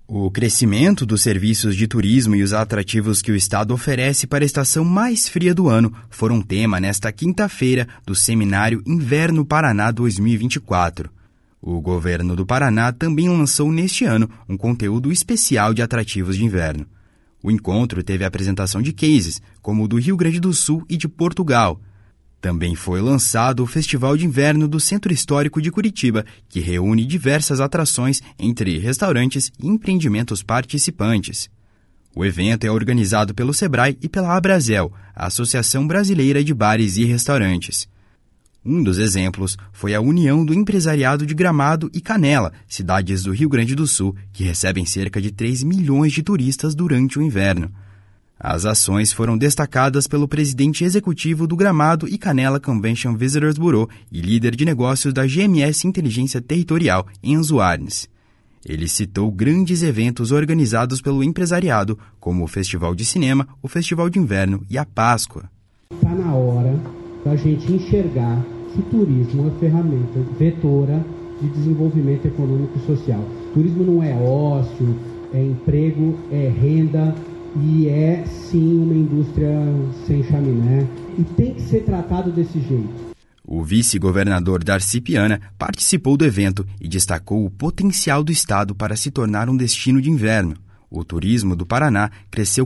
O crescimento dos serviços de turismo e os atrativos que o Estado oferece para a estação mais fria do ano foram tema nesta quinta-feira do Seminário Inverno Paraná 2024. O governo do Paraná também lançou neste ano um conteúdo especial de atrativos de inverno. O encontro teve a apresentação de cases, como o do Rio Grande do Sul e de Portugal. Também foi lançado o Festival de Inverno do Centro Histórico de Curitiba, que reúne diversas atrações entre restaurantes e empreendimentos participantes. O evento é organizado pelo Sebrae e pela Abrazel, a Associação Brasileira de Bares e Restaurantes. Um dos exemplos foi a união do empresariado de Gramado e Canela, cidades do Rio Grande do Sul, que recebem cerca de 3 milhões de turistas durante o inverno. As ações foram destacadas pelo presidente executivo do Gramado e Canela Convention Visitors Bureau e líder de negócios da GMS Inteligência Territorial, Enzo Arnes. Ele citou grandes eventos organizados pelo empresariado, como o Festival de Cinema, o Festival de Inverno e a Páscoa. Está na hora da gente enxergar que o turismo é ferramenta vetora de desenvolvimento econômico e social. Turismo não é ócio, é emprego, é renda, e é, sim, uma indústria sem chaminé e tem que ser tratado desse jeito. O vice-governador Darcy Piana participou do evento e destacou o potencial do estado para se tornar um destino de inverno. O turismo do Paraná cresceu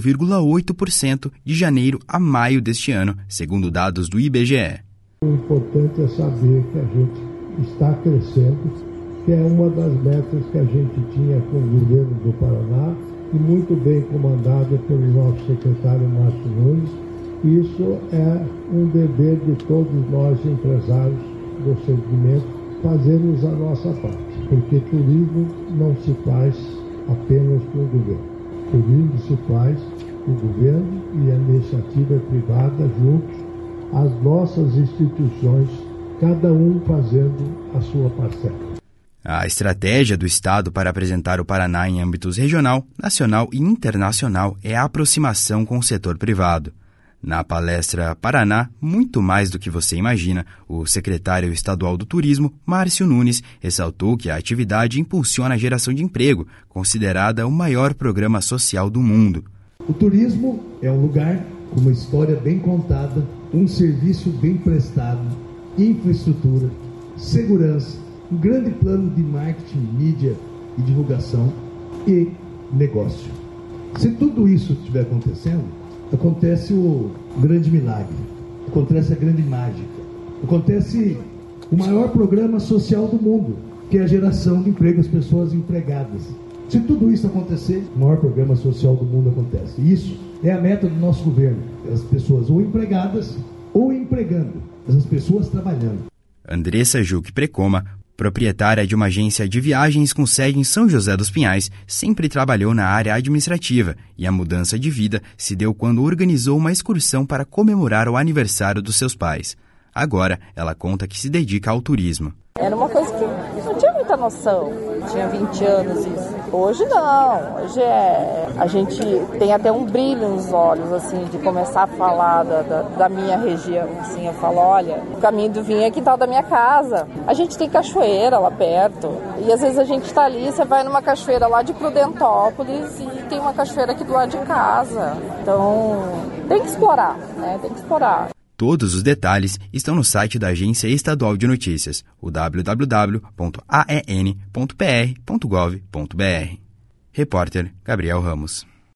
4,8% de janeiro a maio deste ano, segundo dados do IBGE. O importante é saber que a gente está crescendo, que é uma das metas que a gente tinha com o governo do Paraná, e muito bem comandada pelo nosso secretário Márcio Nunes. Isso é um dever de todos nós empresários do segmento, fazermos a nossa parte, porque turismo não se faz apenas com o governo. Turismo se faz com o governo e a iniciativa privada juntos, as nossas instituições, cada um fazendo a sua parcela. A estratégia do Estado para apresentar o Paraná em âmbitos regional, nacional e internacional é a aproximação com o setor privado. Na palestra Paraná, muito mais do que você imagina, o secretário estadual do Turismo, Márcio Nunes, ressaltou que a atividade impulsiona a geração de emprego, considerada o maior programa social do mundo. O turismo é um lugar com uma história bem contada, um serviço bem prestado, infraestrutura, segurança, um grande plano de marketing, mídia e divulgação e negócio. Se tudo isso estiver acontecendo, acontece o grande milagre, acontece a grande mágica, acontece o maior programa social do mundo, que é a geração de emprego, as pessoas empregadas. Se tudo isso acontecer, o maior programa social do mundo acontece. Isso é a meta do nosso governo, as pessoas ou empregadas ou empregando, as pessoas trabalhando. Andressa Juque Precoma, proprietária de uma agência de viagens com sede em São José dos Pinhais, sempre trabalhou na área administrativa e a mudança de vida se deu quando organizou uma excursão para comemorar o aniversário dos seus pais. Agora, ela conta que se dedica ao turismo. Era uma coisa que não tinha muita noção. Tinha 20 anos isso. Hoje não. Hoje a gente tem até um brilho nos olhos, assim, de começar a falar da minha região. Assim, eu falo, olha, o caminho do vinho é quintal da minha casa. A gente tem cachoeira lá perto. E às vezes a gente tá ali, você vai numa cachoeira lá de Prudentópolis e tem uma cachoeira aqui do lado de casa. Então, tem que explorar, né? Tem que explorar. Todos os detalhes estão no site da Agência Estadual de Notícias, o www.aen.pr.gov.br. Repórter Gabriel Ramos.